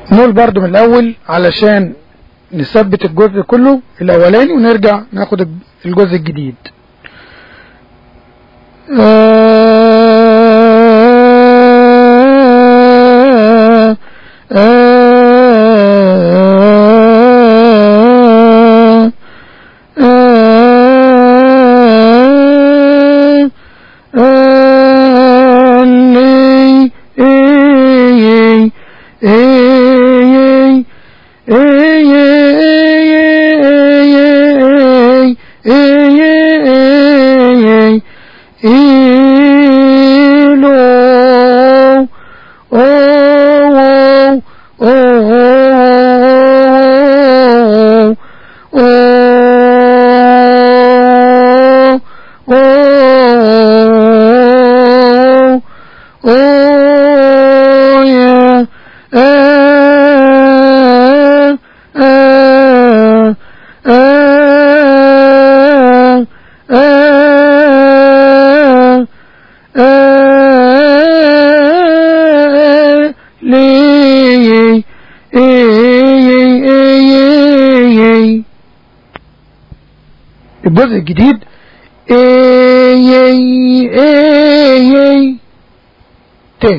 نقول برضو من الاول علشان نثبت الجزء كله الاولاني ونرجع ناخد الجزء الجديد. الجزء الجديد تاني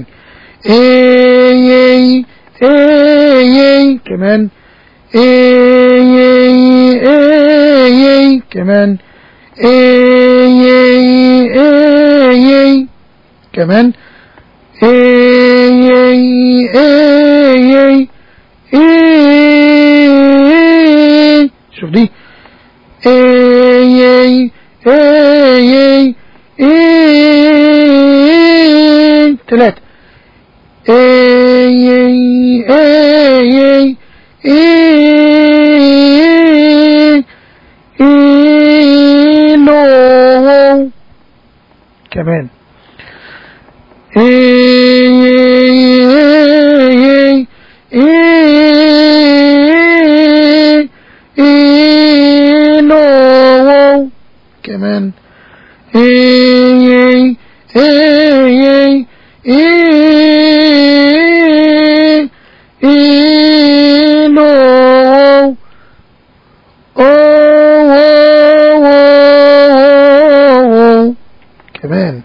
كمان كمان كمان شوف دي ثلاثة كمان كمان كمان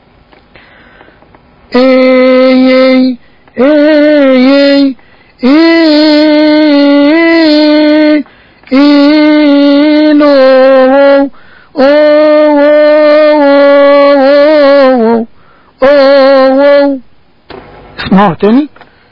اسمعوا تاني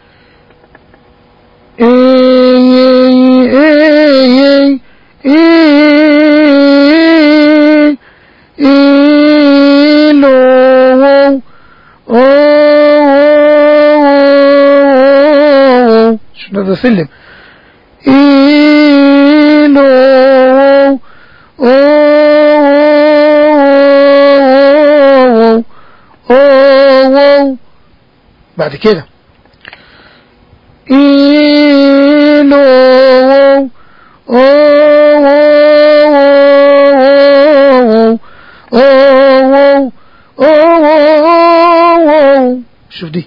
شو هذا سلم بعد كده شوف دي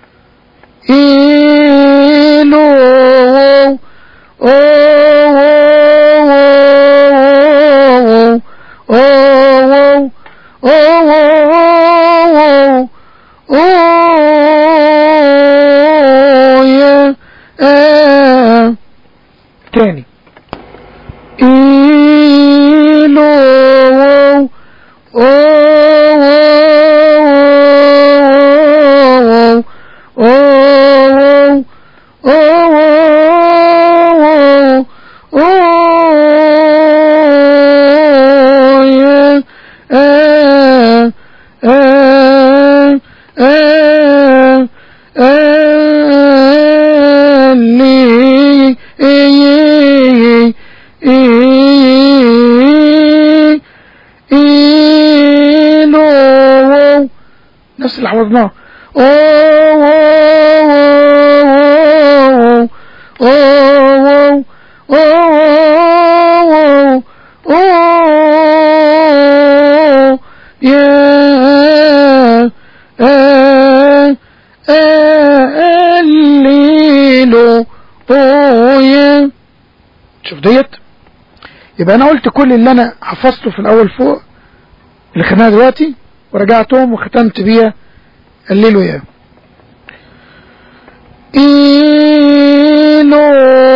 تاني نفس اللي حفظناه اوه. شوف ديت، يبقى انا قلت كل اللي انا حفظته في الاول فوق اللي خدناها دلوقتي ورجعتهم وختمت بيها الليل وياه. إيلو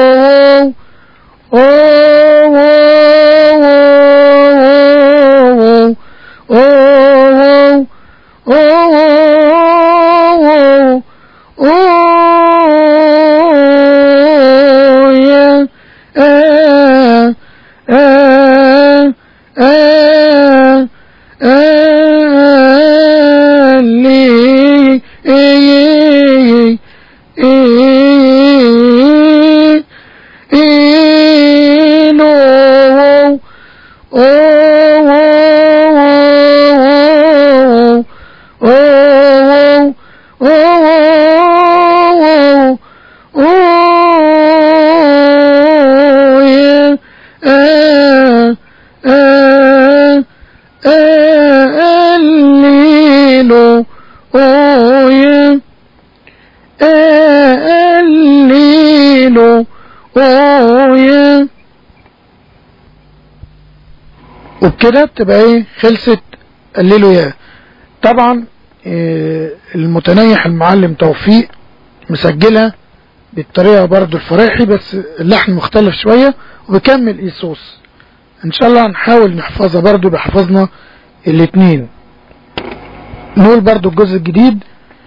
وبكده تبقى ايه خلصت الليل وياه. طبعا المتنيح المعلم توفيق مسجلها بالطريقة برضو الفرايحي بس اللحن مختلف شوية وبكمل ايسوس. ان شاء الله هنحاول نحفظها برضو بحفظنا الاتنين. نقول برضو الجزء الجديد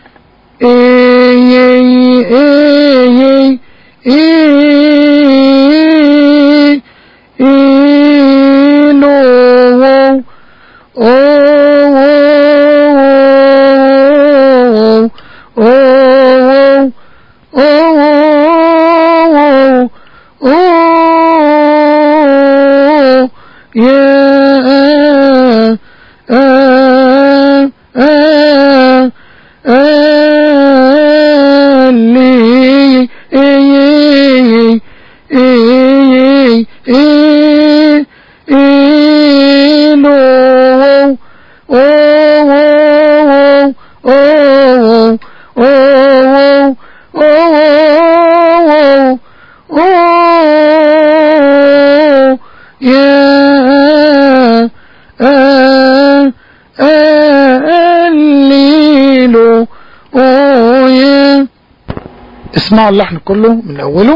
اسمعوا اللحن كله من اوله.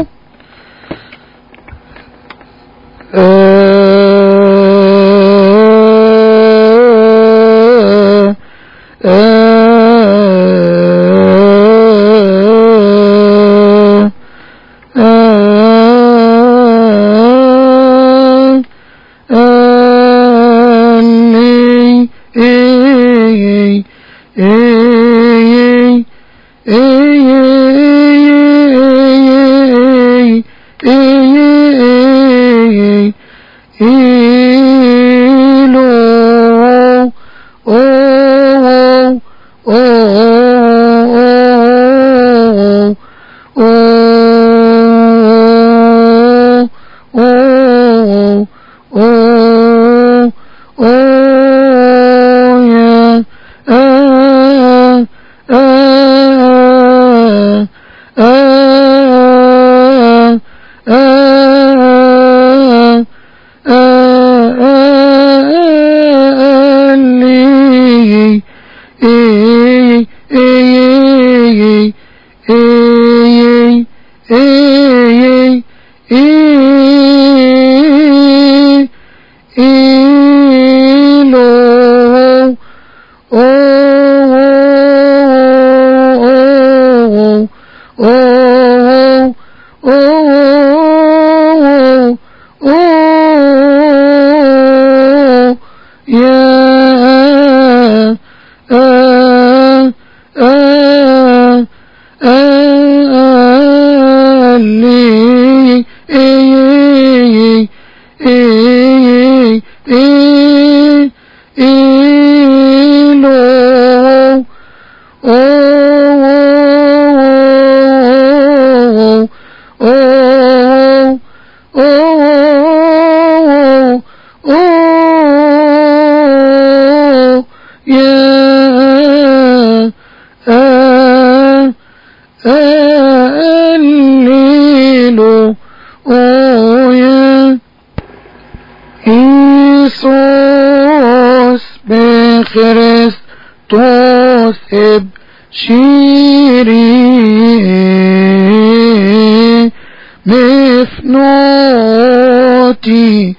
يسوس بخريستوس ابشري مفنوتي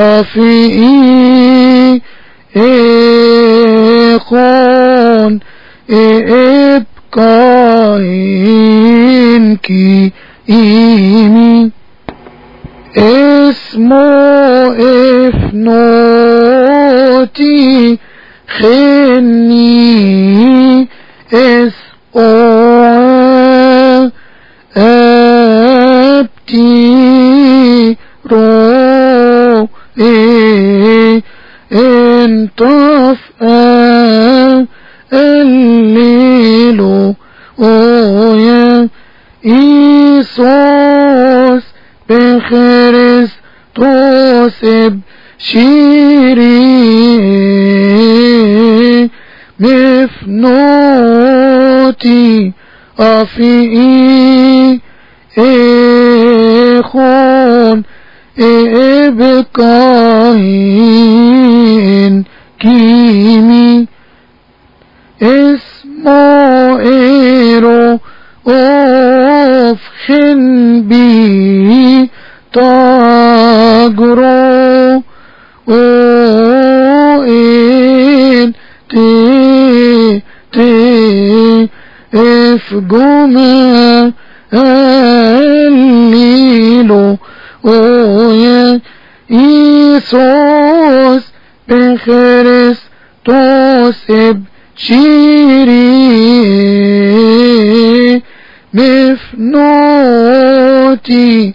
أفئي إخون إبقائنكي إيمي اسمو إفنوتي خني اس او ابتي رو انطف الليلو اويا إيسوس بخريستوس بشيري مفنوتي أفئي إخون إبقائن كيمي اسمو إيرو أفخن بي تاغرو وإن تي افقوما الليلو ويا إيسوس بخريستوس بشيري مفنوتي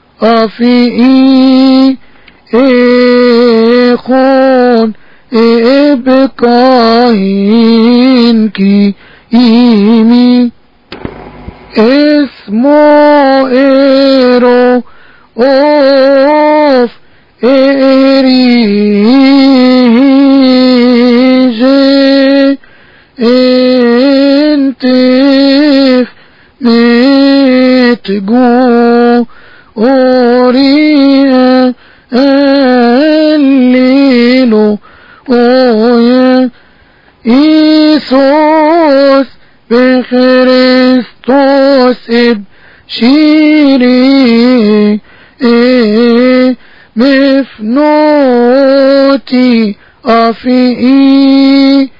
أفئي إخون إبقائنكي إيمي اسمو إيرو أوف إريجي انتف متقو أوريا الليلو أويا إيسوس بخريستوس بشيري مفنوتي أفئي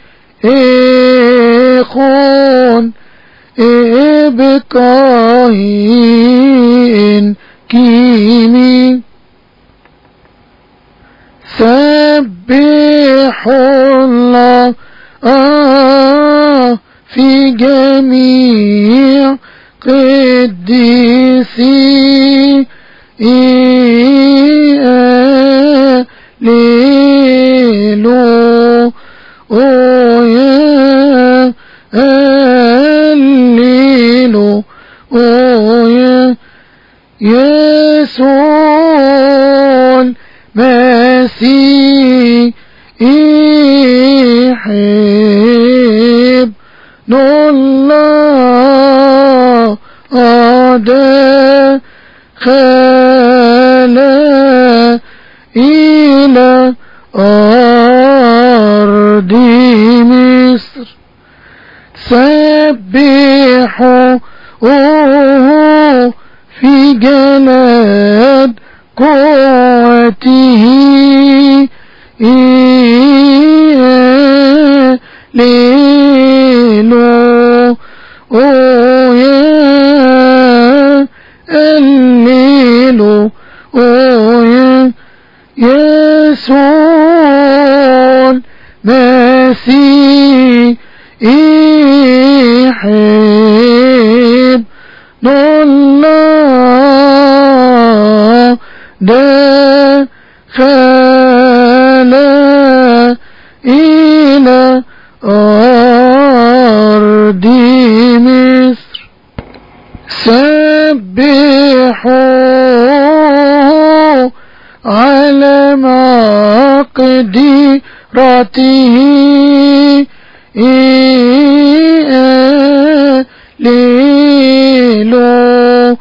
إخون إبقائن كيمي سبحوا الله في جميع قديسي ليلو يا الليلو يا يسوع مسيح الله دخل إلى أرض مصر سبحوا في جلاد قوته ليلو يا الليلو يا يسوع مسيح الله دخل إلى أرض مصر سبحوا على مقدرته ليلو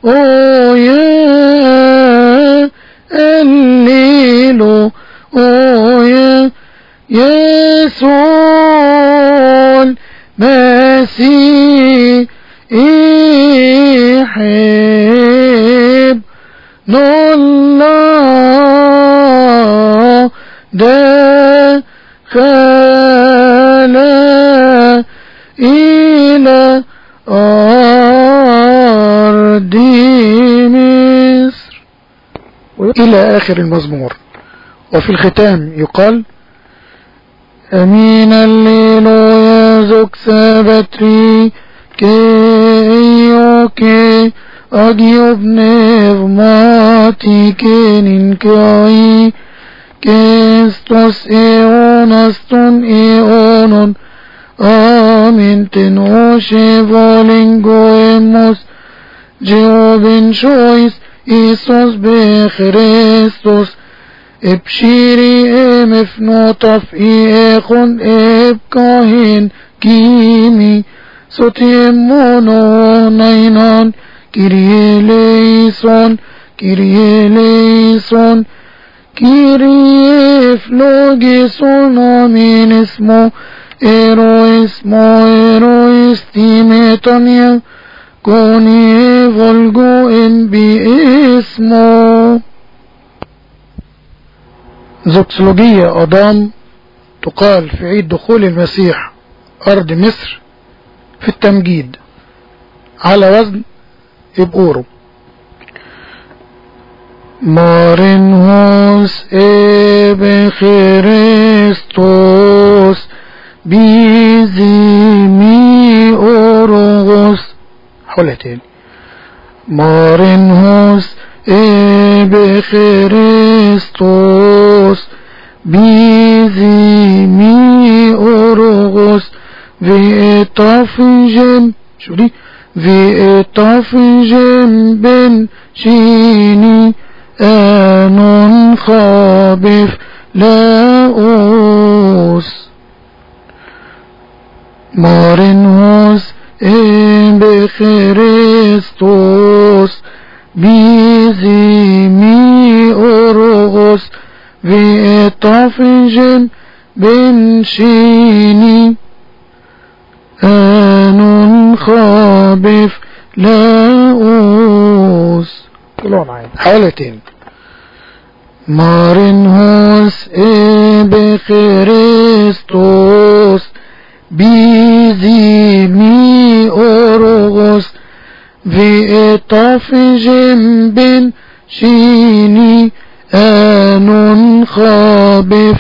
يا الليلو يسوع المسيح ابن الله دخل إلى أرض مصر إلى آخر المزمور. وفي الختام يقال: أمين الليلويا زوك سابتري كيوكي أجيب نغماتي كينين كاي كيستوس إيونستون إيونون آمين تنوشي فولينغويموس جيوبين شويس إيسوس بخريستوس ابشيري مفنوطف إيخون إبكاهين كيمي سوتيمونو نينان كيري ليسون كيري ليسون كيري فلوجيسون آمين اسمو إيرو استيميتانيا كوني فولجو إن باسمه. زوكسولوجية أضام تقال في عيد دخول المسيح أرض مصر في التمجيد على وزن إبقورو. مارنهوس إب خريستوس بيزيمي أورغوس. حولها تاني: مارنهوس إب خريستوس بيزيمي أورغوس فيتافجم. شو دي؟ فيتافجم بن شيني آنون خابف لاؤوس. مارنهوس بخريستوس بيزيمي أورغوس فيتافجم بن شيني آنون خابف لاؤوس. كلهم معايا حالتين: مارنهوس بخريستوس بيزيمي أورغوس فيتافجم بن شيني آنون خابف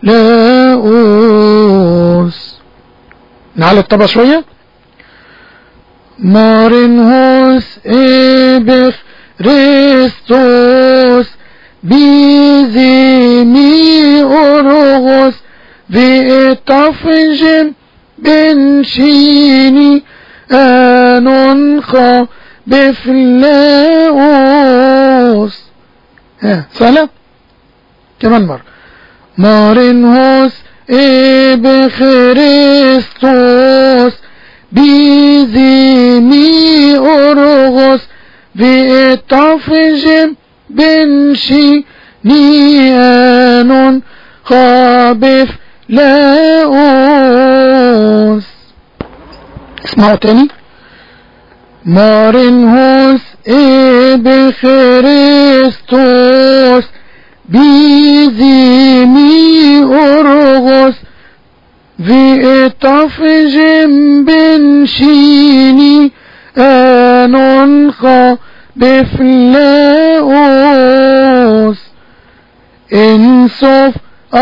لاؤوس. نعلي الطبع شوية: مارنهوس بخريستوس بيزيمي أورغوس فيتافجم بن شيني آنون خابف لاؤوس. سهلة كمان مرة: مارنهوس بخريستوس بيزيمي أورغوس فيتافجم بن شيني آنون خابف لاؤوس. اسمعوا تاني: مارنهوس بخريستوس بيزيمي أورغوس فيتافجم بن شيني آنون خابف لاؤوس. إنصف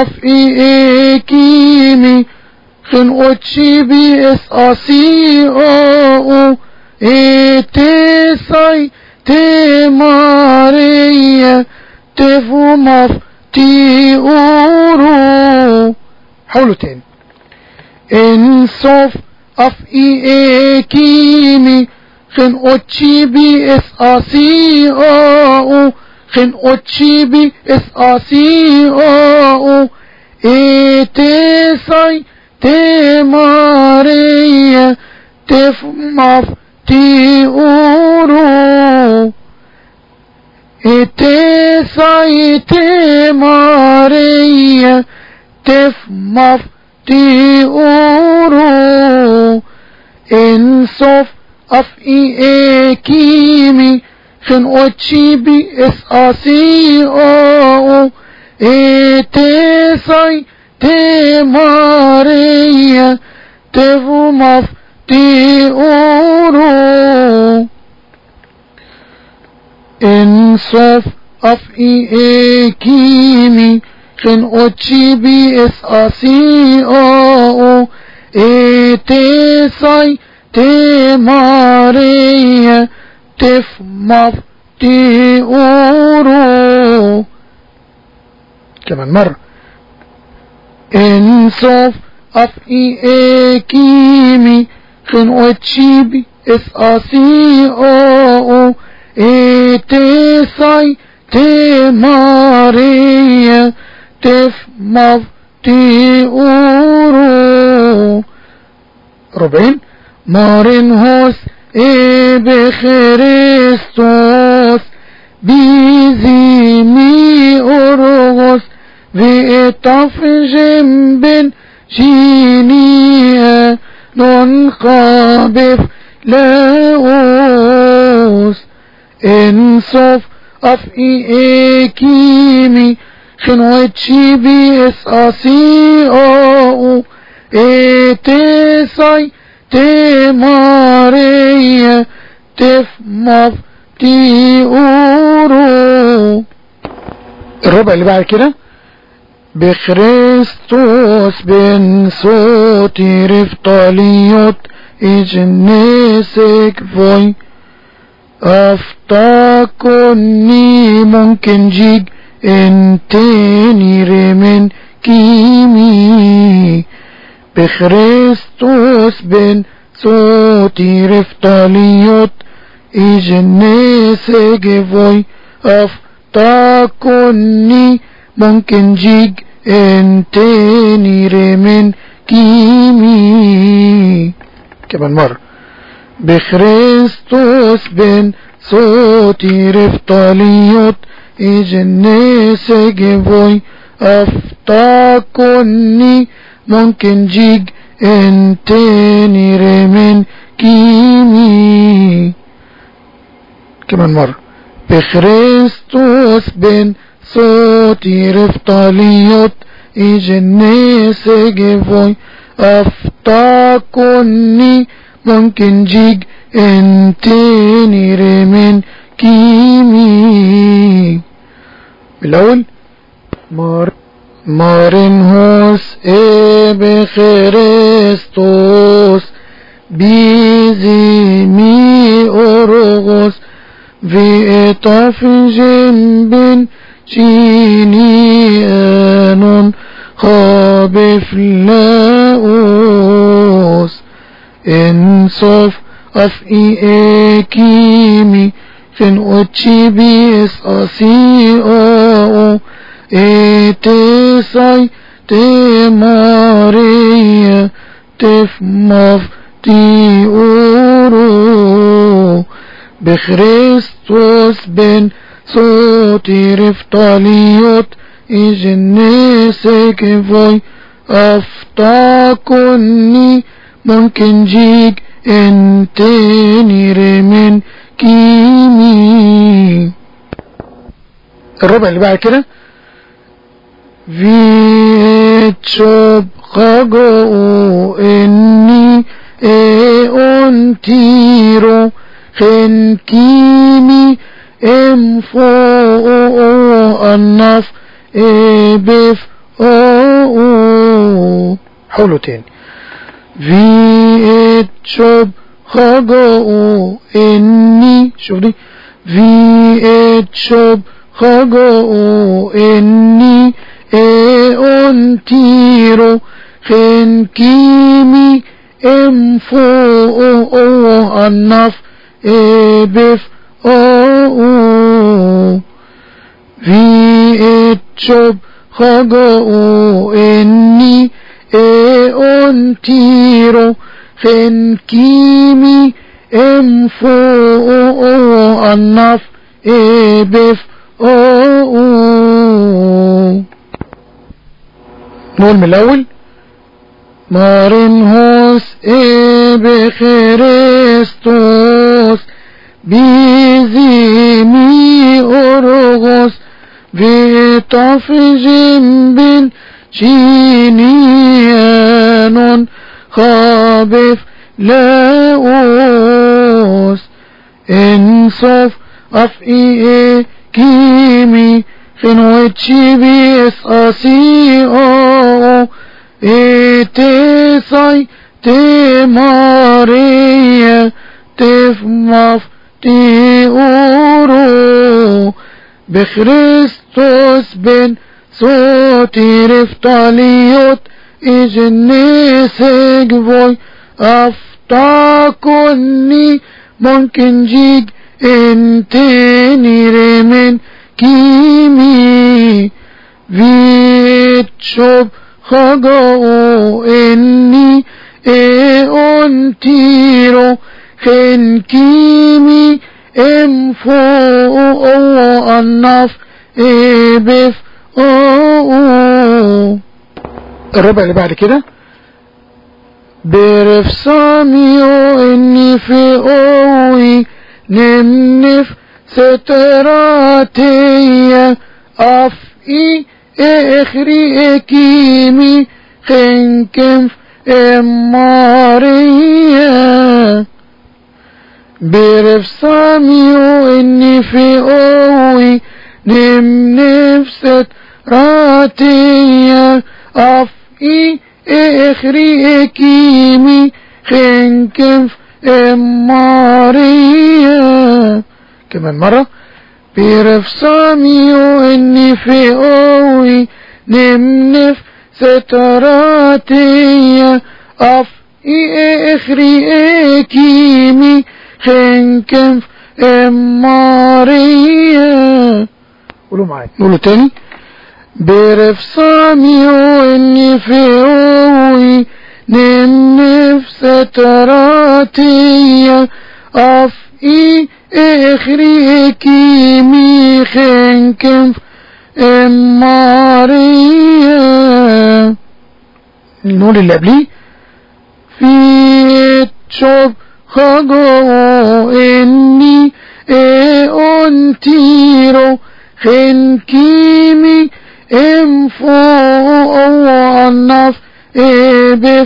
أفئيكيمي خن أتشي بي اس أسي أو إتساي تماريا تفمف تيورو. حولوا تاني: إنصف أفئيكيمي خن أتشي بي اس أسي أو خن أتشي بي اس أسي أو إتساي تماريا تفمف تيورو. إتساي تماريا تف مف تي أورو إن صف أف إي كيمي خن أوتشي بي إس آسي أو إي تساي تي ماريا تف مف تي أورو إن صف أف إي كيمي خن أوتشي بي إس آسي أو إي تساي تي ماريا تف مف تي أورو كمان مرة إن صف أف إي كيمي خن أوتشي بي إس آسي أو إي تساي تي ماريا تف مف تي أورو ربعين مارن هوس إي بخريستوس بيزي مي أورغوس في إطفجم بن جينيا نون قابف لاوس إن صف أف إي كيمي خنوتشي بي إس آسي أو إي تساي تي ماريا تف مف تي أورو الربع اللي بعد كده بخريستوس بن صوتي رفطاليوت إجنسك فوي أفتاكني ممكن جيج انتني رمن كيمي بخريستوس بن صوتي رفطاليوت إجنسك فوي أفتاكني ممكن جيج انتني رمن كيمي كمان مرة بخريستوس بن صوتي رفطاليوت إجنسك فوي أفتاكني ممكن جيج انتني رمن كيمي كمان مرة بخريستوس بن صوتي رفطاليوت إجنسك فوي أفتاكني ممكن جيج انتني رمن كيمي بالأول مارن هوس إي بخريستوس بيزي مي أورغوس في إطفجم بن جيني آنون خابف لاوس إن صف أف إي كيمي خن أوتشي بي إس آسي أو إي تساي تي ماريا تف مف تي أورو بخريستوس بن صوتي رفطاليوت إجنسك فوي أفتاكني ممكن جيج انتني رمن كيمي الربع اللي بعد كده فيتشوب خاجو اني انتيرو خن كيمي ام فوق النف بف او حولو تاني فيتشوب خاجو اني شوف دي فيتشوب خاجو اني انتيرو خن كيمي ام فوق النف بف او فيتشوب خاجو اني انتيرو خن كيمي ام فوق النف بف او نقول من الاول مارنهوس بخريستوس بيزيمي أرغوس فيتافجم بن شينيانون خابف لاوس انصف افئي كيمي خنوتشي بيس اسيئو اتساي تماريا تفمف تيورو بخريستوس بن صوتي رفتاليوت اجني سيجفوي افتاكني ممكن جيج انتني رمن كيمي فيتشوب خجاو اني انتيرو خن كيمي امفو او النف بف الربع اللي بعد كده برف ساميو اني في اوي نمنف ستراتي افئي اخري اكيمي خنكف اماريا برف ساميو اني في اوي نمنف ستراتي افئي اخري اكيمي خنكف اماريا كمان مرة برف ساميو اني في اوي نمنف ستراتي افئي اخري اكيمي خنكف اماريا قولوا معايا قولوا تاني برف ساميو اني في اوي نمنف ستراتي افئي اخري كيمي خنكف اماريا النور اللي قبليه في تشوب خجو اني انتيرو خن كيمي امفو او النف بف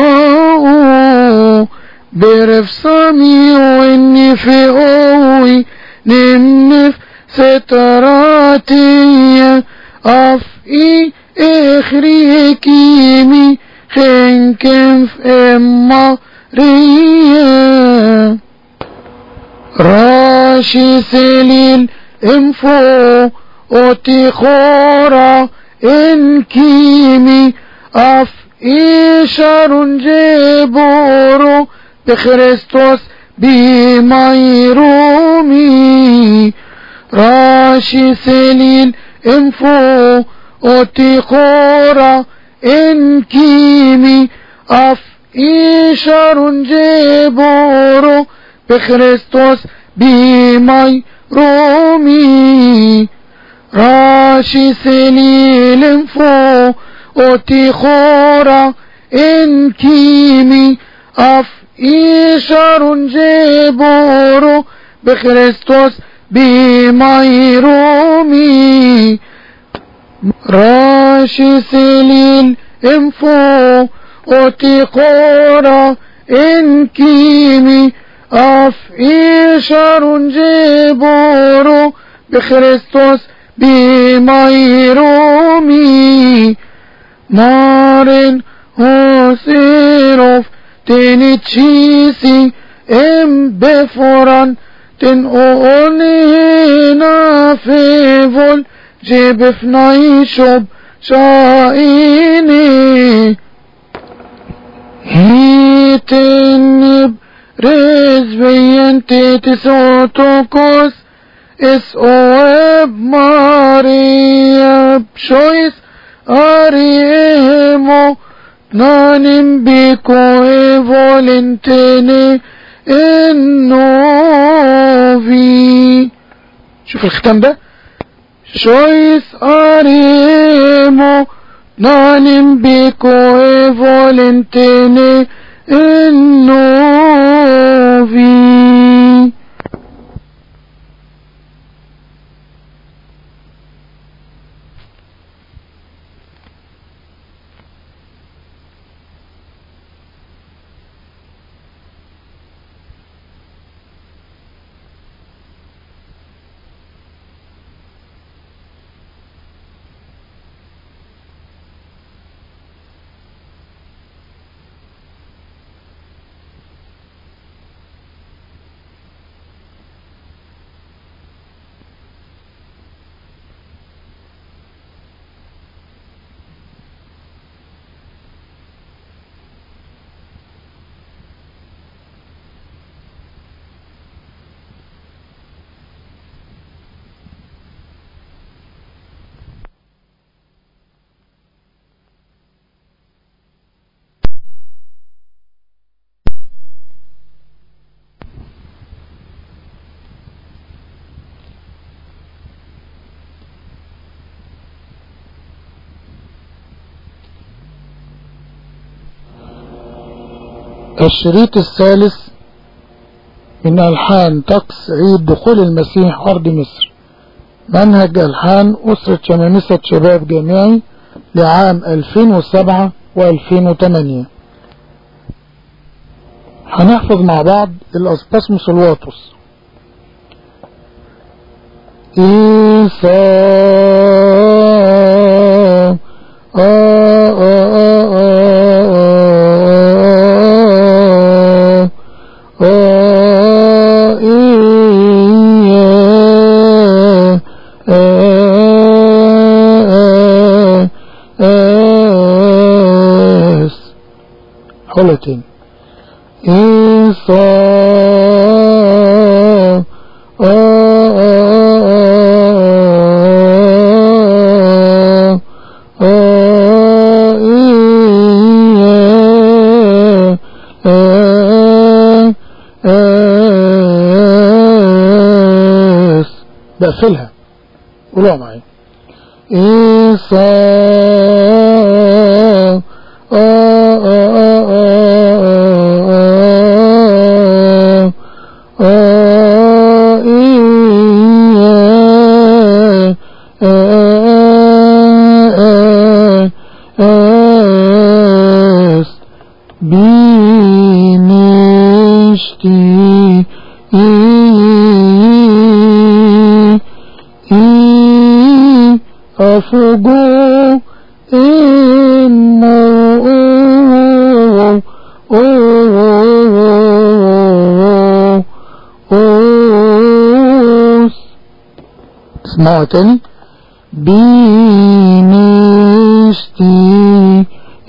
برف ساميو اني في اوي نمنف ستراتي افئي اخري كيمي خنكف اماريا راشي سليل انفو اوتي خورا ان كيمي افئي شارون جبورو بخريستوس بميرومي راشي سليل انفو اوتي خورا ان كيمي افئي شارون جبورو بخريستوس بميرومي راشي سليل انفو اوتي خورا ان كيمي افئي شارون جبورو بخريستوس بميرومي راشي سليل انفو اوتي خورا ان كيمي افئي شارون جبورو بخريستوس بميرومي مارن هوسيروف تنتشيسي ام بفوران تن اونينا فيفول جيب فنايشوب شايني هيتنب رزبين تتسوتوكوس اس اواب ماريا بشويس اريمو نانم بيكو ايفولنتيني النوفي. شوف الختام ده شويس اريمو non bico e volentene e novi. الشريط الثالث من ألحان طقس عيد دخول المسيح أرض مصر، منهج ألحان أسرة شمامسة شباب جامعي لعام 2007 و2008. هنحفظ مع بعض الأسباسموس الواطس. حلتين بقفلها، قولوها معايا. أفجو اسمعوا تاني. بنشتي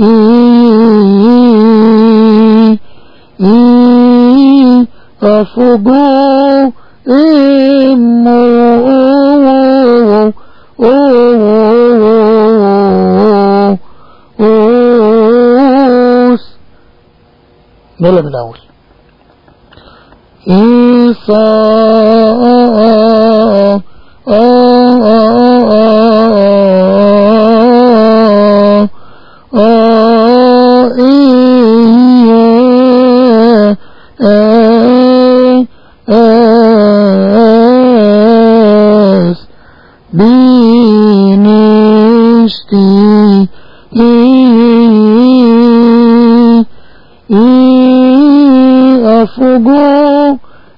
أفجو نقولها من الأول. أفجو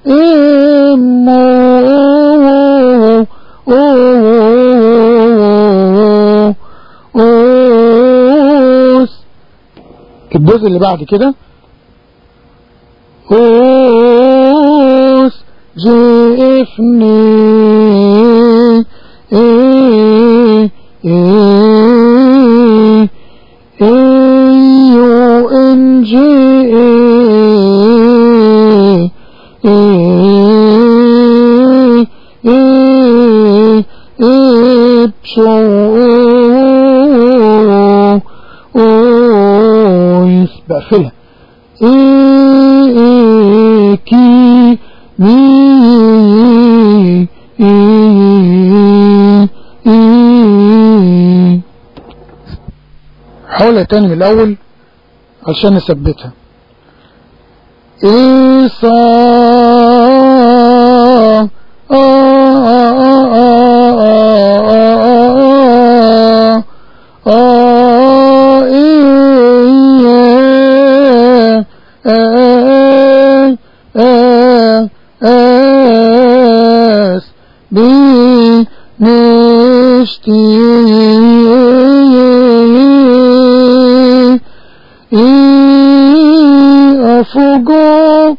الجزء اللي بعد كده جئفني بقفلها. كي هقولها تاني من الاول عشان نثبتها. إيصا أفوجو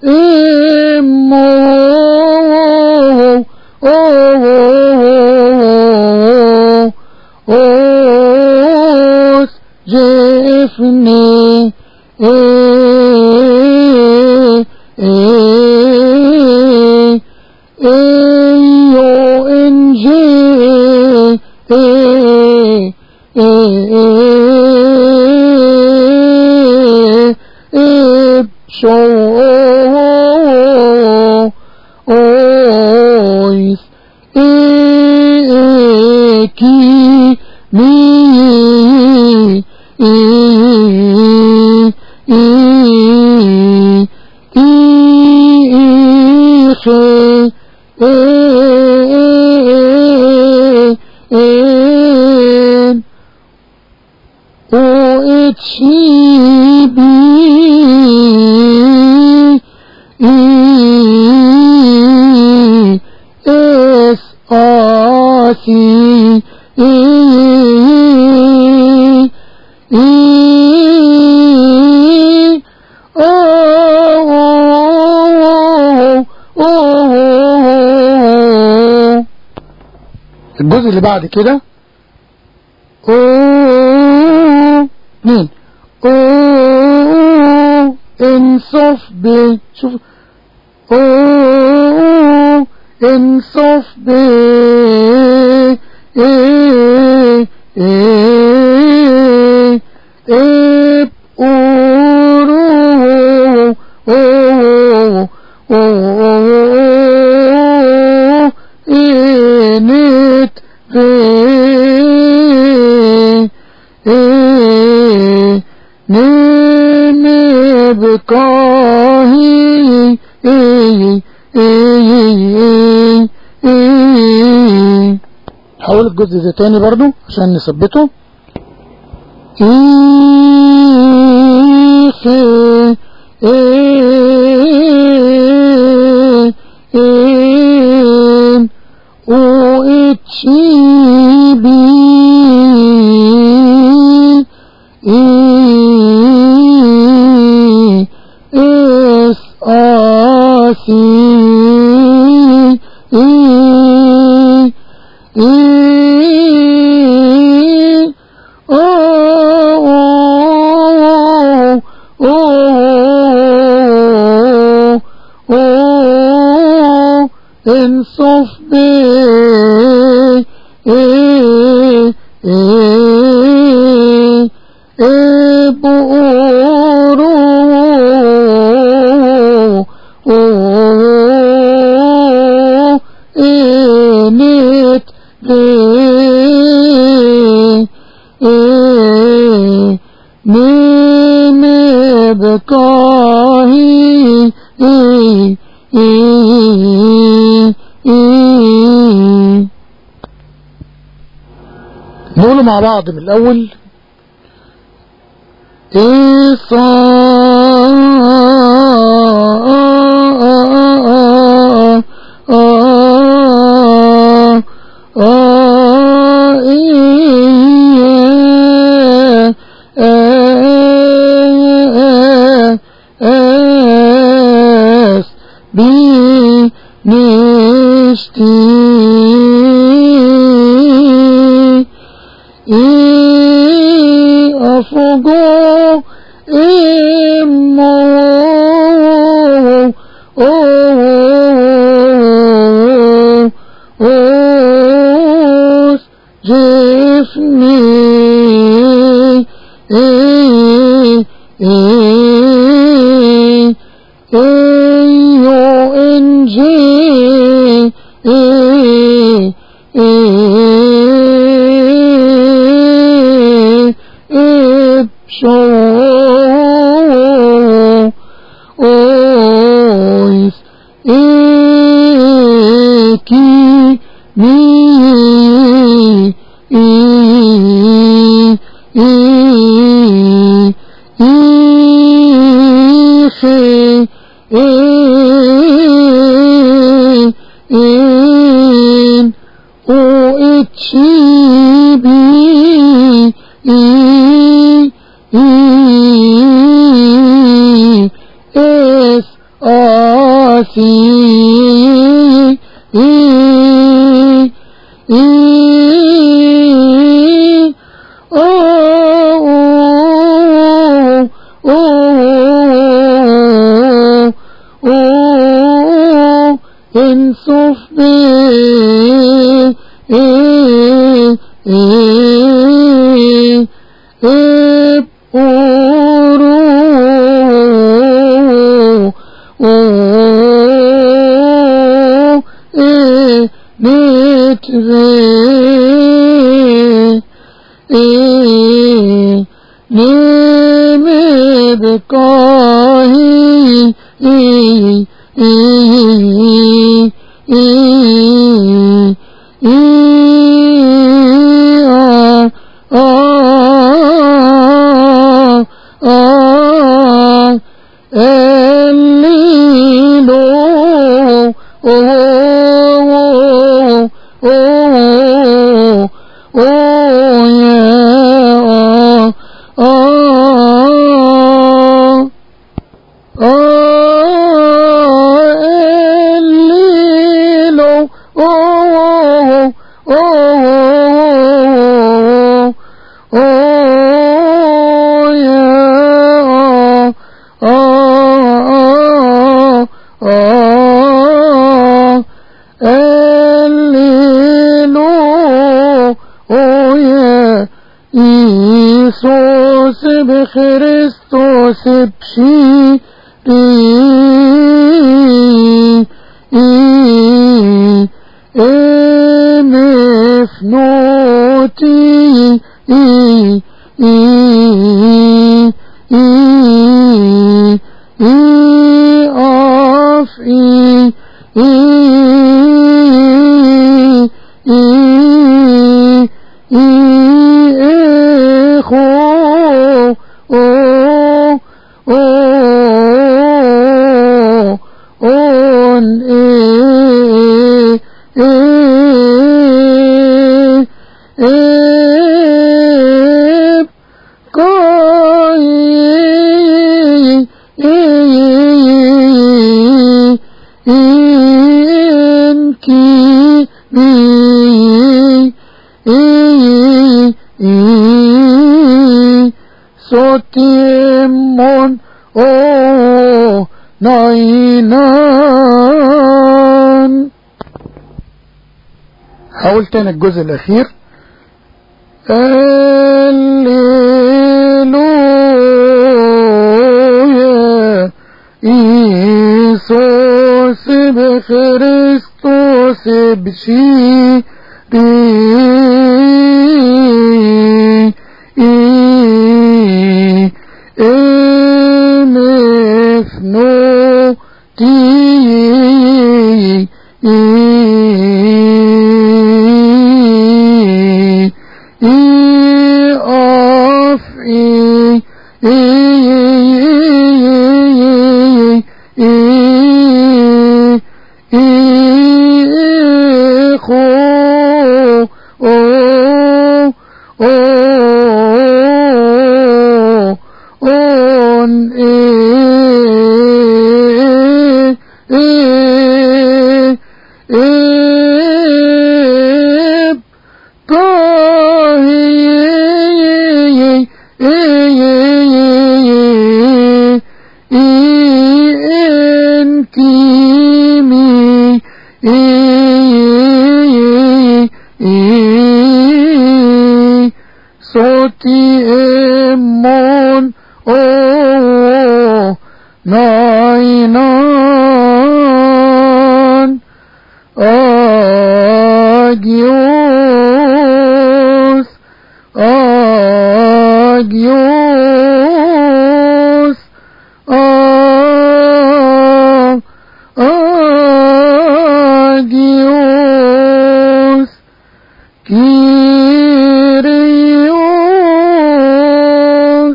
جفني يو انجي شو اويس كي مي الجزء اللي بعد كده مين انصف ب شوف انصف ب هقول الجزء ده تاني برضو عشان نثبته. انصف نقوله مع بعض من الأول. أفوجو جفني يو انجي إيكي مي إيخي إن أو إتشي بي إس آسي انصف بي إيسوس بخريستوس بشيري مفنوتي أفئي Sotimon o ناينان. حاول تاني الجزء الأخير. هللويا إيسوس بخريستوس بشيري Sotimon o nainan agios Agios Kyrios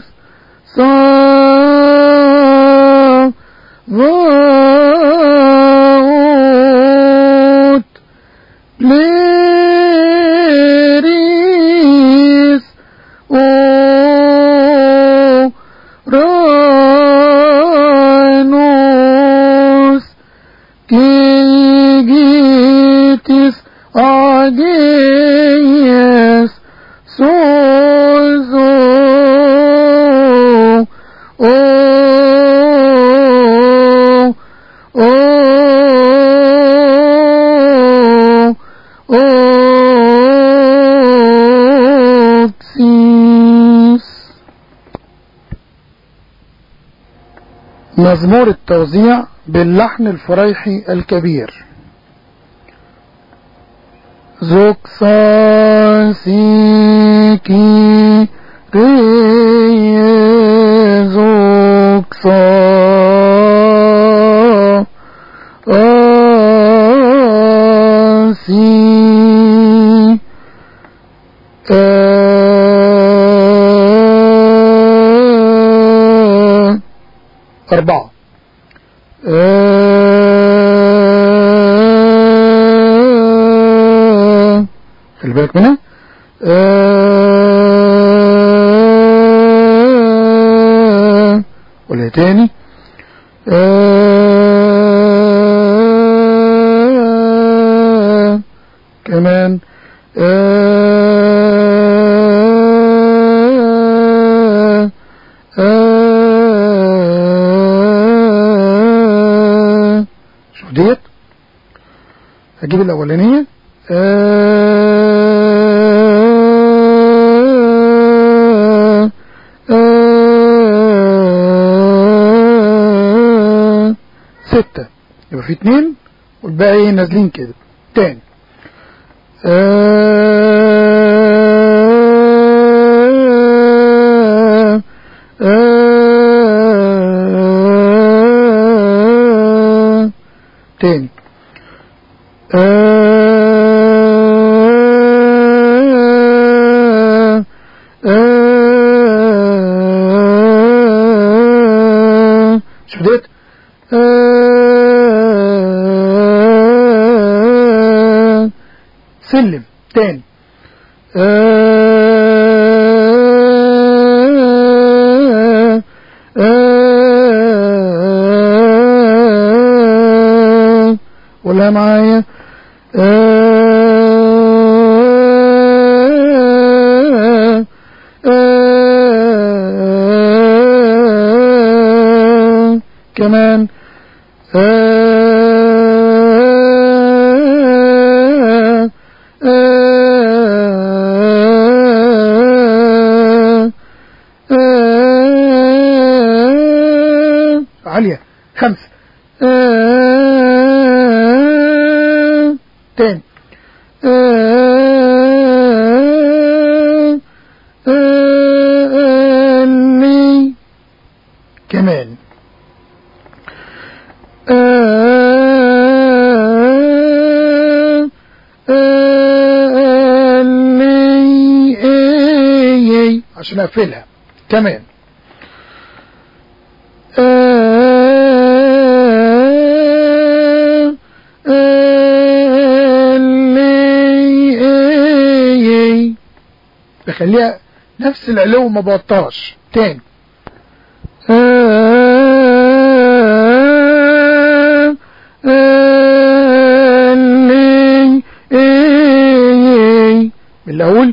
Sabaoth Pleris Oranos Kygitis Agies Sozo مزمور التوزيع باللحن الفريحي الكبير. زوكسا سيكي ري زوكسا آسي 4 خلي بالك منها. ولا تاني كمان شوف ديت هجيب الاولانيه ستة، يبقى في 2 والباقي نازلين كده تاني. تاني شوف ديت سلم تاني ولا معايا كمان عالية 5 تاني اللي كمان اللي عشان اقفلها كمان بخليها نفس العلو ما بوطاش تاني من الاول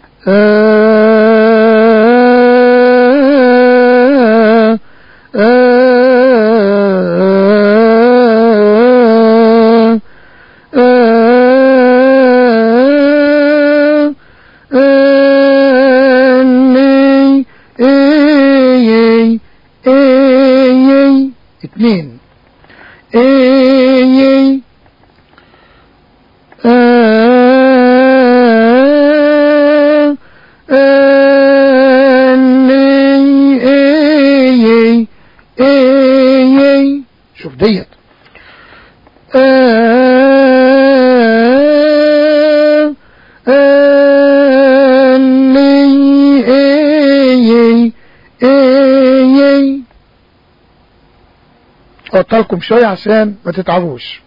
اتنين شوف ديت هفوتها لكم شوية عشان ما تتعبوش.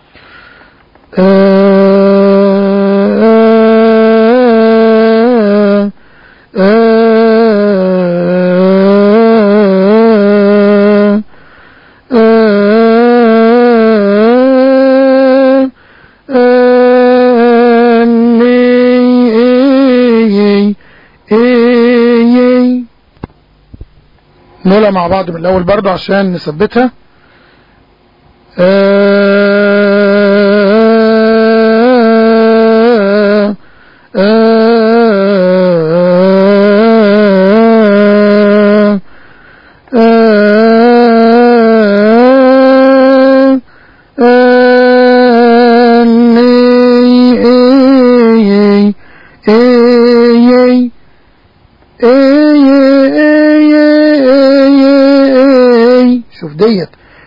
نقولها مع بعض من الاول برضه عشان نثبتها. شوف ديت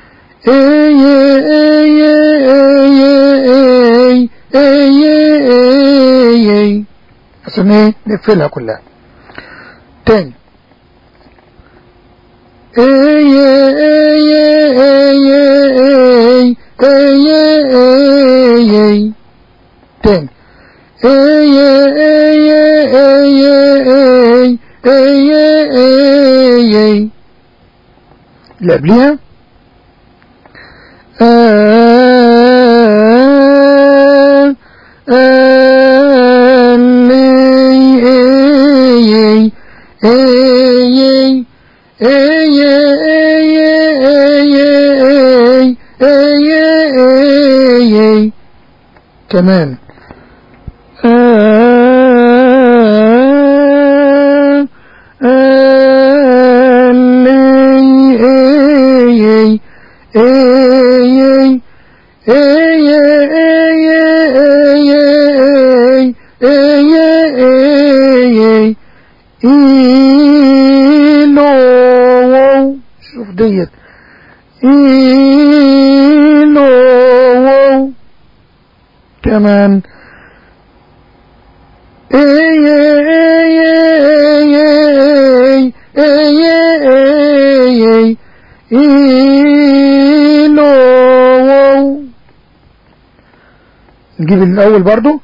عشان ايه نقفلها كلها تاني. تاني اللي قبليها كمان شوف ديت كمان نجيب الاول برضو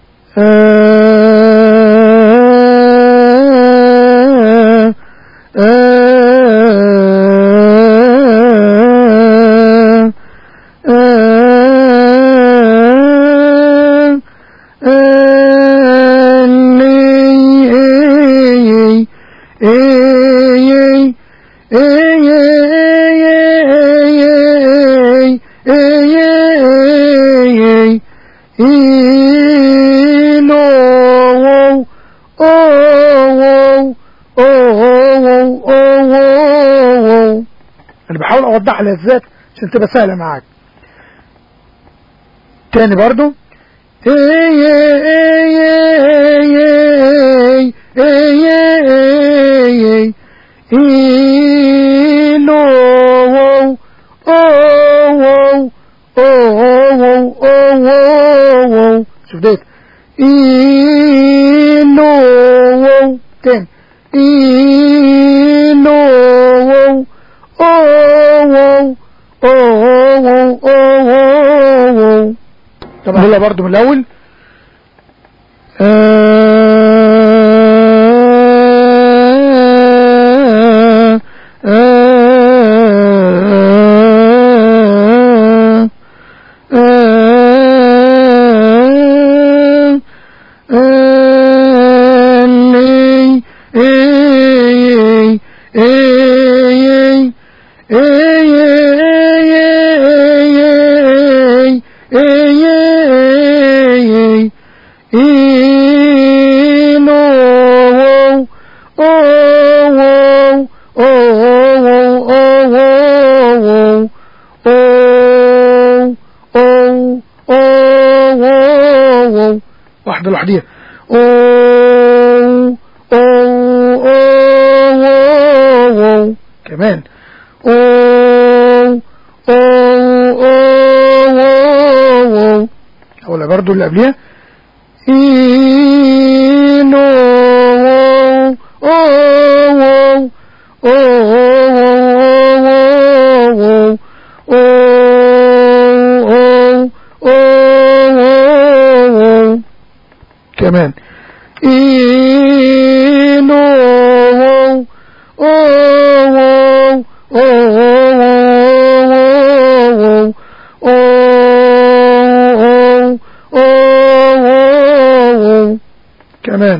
انا بحاول اوضح للذات عشان تبقى سهله معاك. تاني برضو شوف ديت تاني طبعا نقولها برضو من الاول. واحدة لوحديها كمان ولا برضو اللي قبليها أو كمان إيلو أو كمان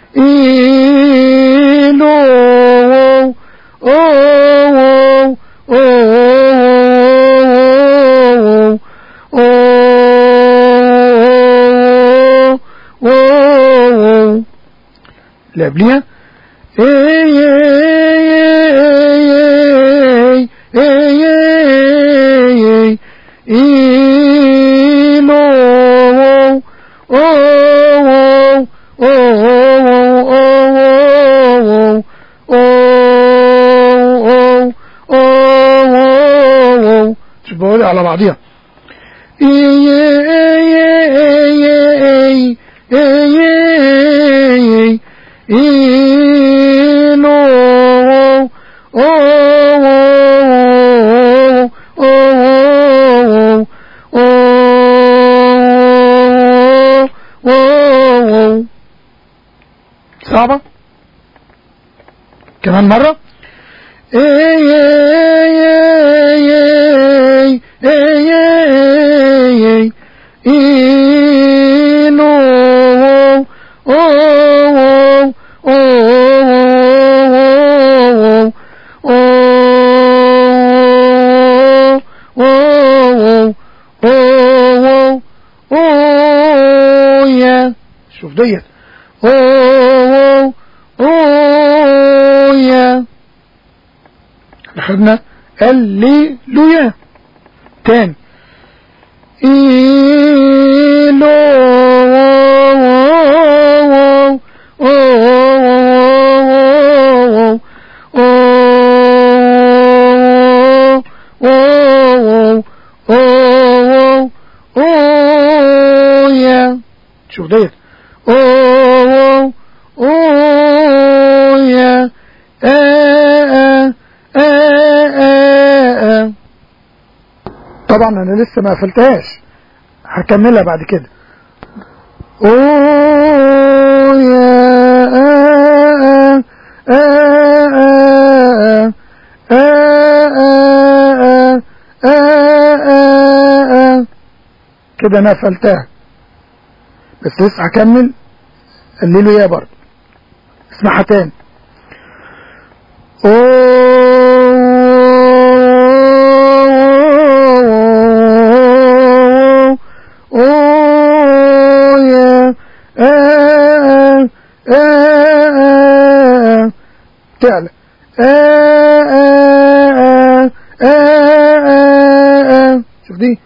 إيلو اللي قبليها بقول على بعضيها صعبة كمان مرة شوف ديت خدنا الليلويا تاني شوف ديت طبعا انا لسه ما قفلتهاش هكملها بعد كده كده انا قفلتها بس لسه هكمل الليلويا برضه اسمعها تاني تعلى شوف دي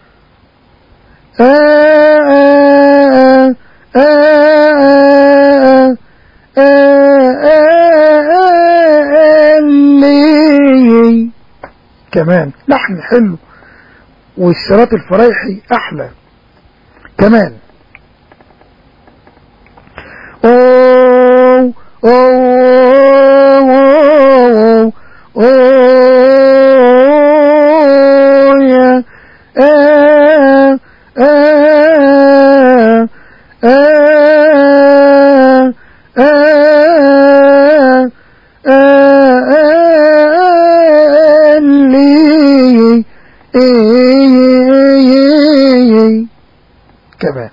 كمان لحن حلو والشراط الفرايحي احلى كمان كمان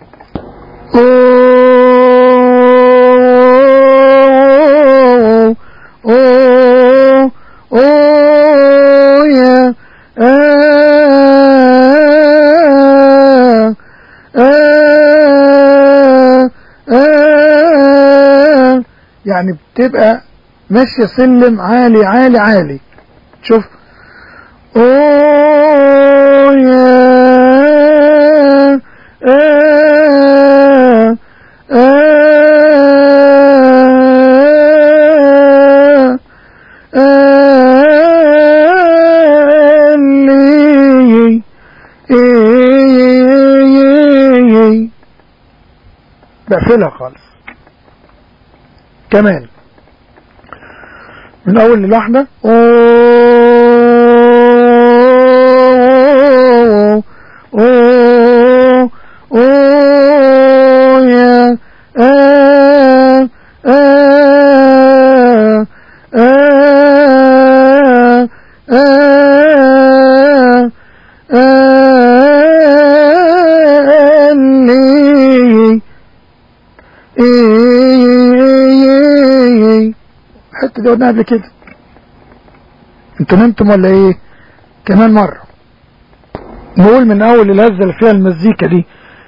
يعني بتبقى ماشية سلم عالي عالي عالي شوف بقفلها خالص كمان من اول للواحدة دي قلنا قبل كده. انتوا نمتم ولا ايه؟ كمان مرة نقول من اول الهزة اللي فيها المزيكا دي.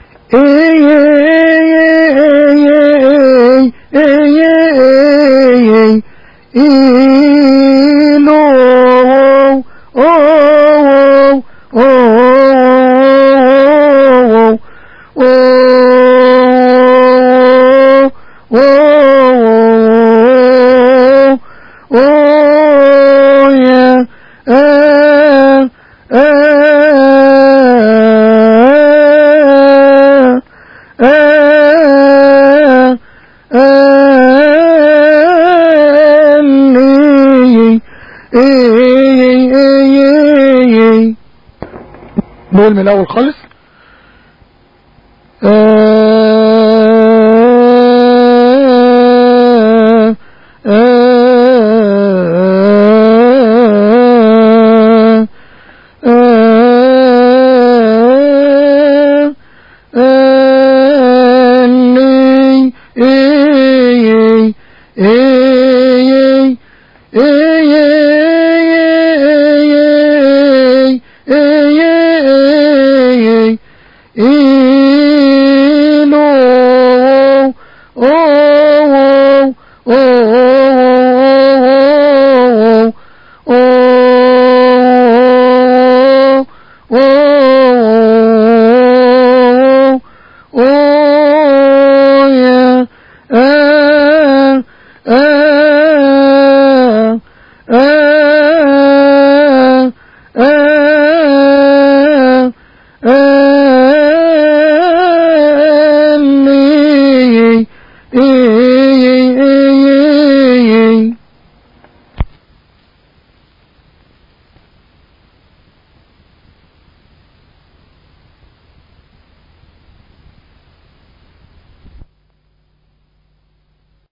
نقول من الاول خالص.